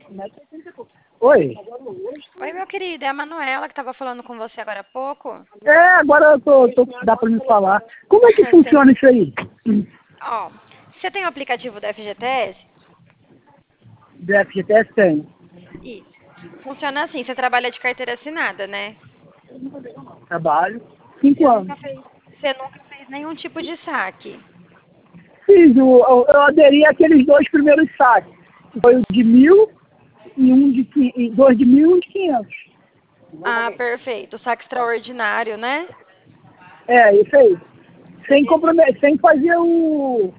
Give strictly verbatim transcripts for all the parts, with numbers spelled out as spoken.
Oi. Oi, meu querido, é a Manuela que estava falando com você agora há pouco. É, agora eu tô, tô, dá pra me falar. Como é que funciona isso aí? Ó, você tem o aplicativo da F G T S? Do F G T S tem. Isso. Funciona assim, você trabalha de carteira assinada, né? Trabalho. Cinco Você anos. nunca fez, você nunca fez nenhum tipo de saque. Fiz, o, eu, eu aderi àqueles dois primeiros saques. Foi o de mil e um de qui- e dois de mil e um de quinhentos. Ah, perfeito. Saque extraordinário, né? É, isso aí. Você Sem disse comprometer, sem fazer o.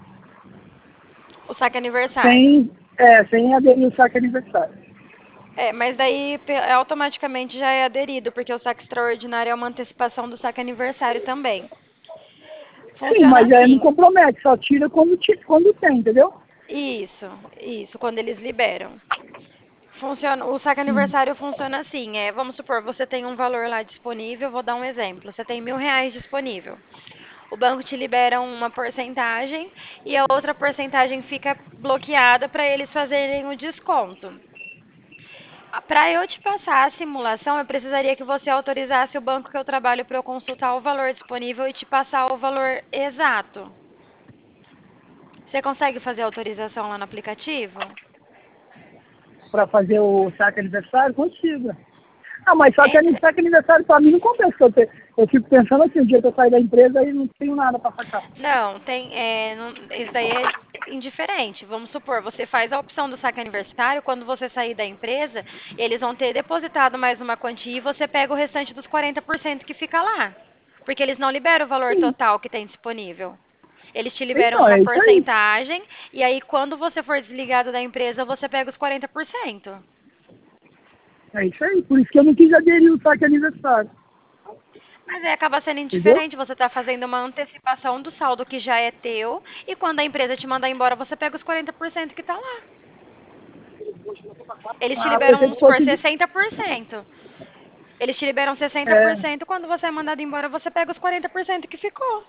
o saque aniversário. Sem, é, sem aderir o saque aniversário. É, mas daí pe- automaticamente já é aderido, porque o saque extraordinário é uma antecipação do saque aniversário também. Sim, Funciona mas aí não assim. compromete, só tira quando, ti- quando tem, entendeu? Isso, isso, quando eles liberam. Funciona, o saque Hum. aniversário funciona assim, é, vamos supor, você tem um valor lá disponível, vou dar um exemplo, você tem mil reais disponível. O banco te libera uma porcentagem e a outra porcentagem fica bloqueada para eles fazerem o desconto. Para eu te passar a simulação, eu precisaria que você autorizasse o banco que eu trabalho para eu consultar o valor disponível e te passar o valor exato. Você consegue fazer a autorização lá no aplicativo? Pra fazer o saque aniversário, consigo. Ah, mas só que Entra. ani- saque aniversário pra mim não compensa, porque eu, te- eu fico pensando assim, o dia que eu sair da empresa aí não tenho nada pra sacar. Não, tem, é, não, isso daí é indiferente. Vamos supor, você faz a opção do saque aniversário, quando você sair da empresa, eles vão ter depositado mais uma quantia e você pega o restante dos quarenta por cento que fica lá. Porque eles não liberam o valor Sim. total que tem disponível. Eles te liberam Então, uma é isso aí. porcentagem e aí quando você for desligado da empresa, você pega os quarenta por cento. É isso aí. Por isso que eu não quis aderir o saque aniversário. Mas aí acaba sendo Entendeu? indiferente, você está fazendo uma antecipação do saldo que já é teu e quando a empresa te mandar embora, você pega os quarenta por cento que está lá. Eles te Ah, eu liberam, pensei vamos que supor, fosse. de- sessenta por cento. Eles te liberam sessenta por É, cento quando você é mandado embora, você pega os quarenta por cento que ficou.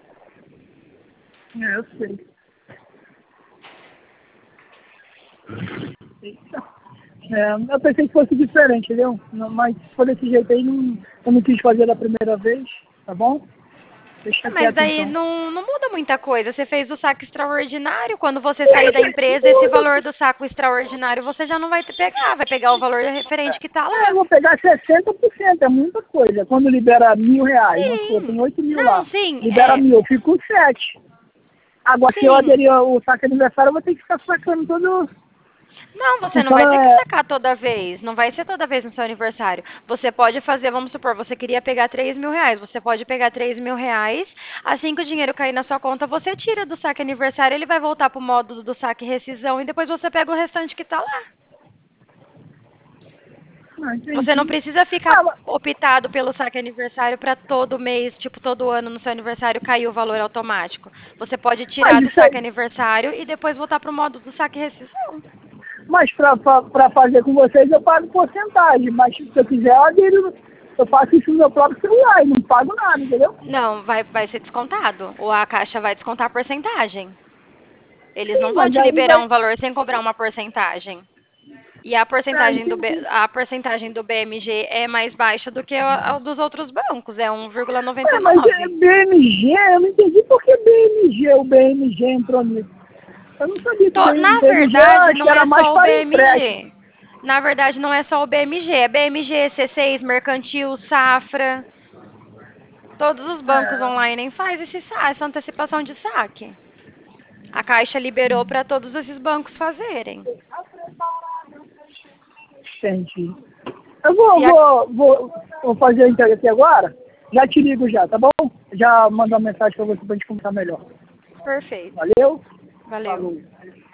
é, eu sei. Eita. É, eu pensei que fosse diferente, entendeu? Não, mas se for desse jeito aí, não, eu não quis fazer da primeira vez, tá bom? Deixa Mas quieto daí então. não, não muda muita coisa. Você fez o saco extraordinário, quando você sair da empresa, esse valor Muda. do saco extraordinário você já não vai te pegar, vai pegar o valor referente que está É, eu lá. vou pegar sessenta por cento, é muita coisa. Quando libera mil reais, vamos supor, tem Sim. oito mil Não, lá. sim, Libera é. mil, eu fico com sete. Agora, se eu Sim. aderir ao saque aniversário, eu vou ter que ficar sacando todo. Não, você não vai Funciona, ter que é, sacar toda vez. Não vai ser toda vez no seu aniversário. Você pode fazer, vamos supor, você queria pegar três mil reais. Você pode pegar três mil reais. Assim que o dinheiro cair na sua conta, você tira do saque aniversário. Ele vai voltar pro modo do saque rescisão e depois você pega o restante que tá lá. ah, Você não entendi. precisa ficar Ah, mas, optado pelo saque aniversário para todo mês, tipo, todo ano no seu aniversário cair o valor automático. Você pode mas tirar do isso saque aí, aniversário e depois voltar pro modo do saque rescisão. mas pra, pra, pra fazer com vocês eu pago porcentagem, mas se eu quiser eu adiro, eu faço isso no meu próprio celular e não pago nada, entendeu? Não, vai, vai ser descontado. Ou a Caixa vai descontar a porcentagem. Eles não Sim, vão mas te aí liberar vai. um valor sem cobrar uma porcentagem. E a É, porcentagem do, B, entendi. a porcentagem do B M G é mais baixa do que a, a dos outros bancos, é um vírgula noventa e Ué, mas é nove. B M G, eu não entendi por que B M G, o B M G entrou nisso. Eu não sabia que To- B- Na BMG verdade, acho que não era é mais só o para empréstimo. B M G. Na verdade, não é só o B M G. É B M G, C seis, Mercantil, Safra. Todos os bancos É, online fazem esse, sa- essa antecipação de saque. A Caixa liberou para todos esses bancos fazerem. entendi. Eu vou, Se a vou, vou, vou fazer a entrega aqui agora. Já te ligo já, tá bom? Já mando uma mensagem para você pra gente conversar melhor. Perfeito. Valeu? Valeu. Falou.